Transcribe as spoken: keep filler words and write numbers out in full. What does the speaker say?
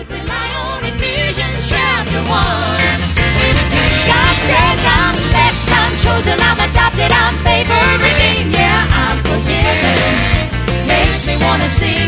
should rely on Ephesians chapter one. God says I'm blessed, I'm chosen, I'm adopted, I'm favored, redeemed, yeah, I'm forgiven. Makes me wanna sing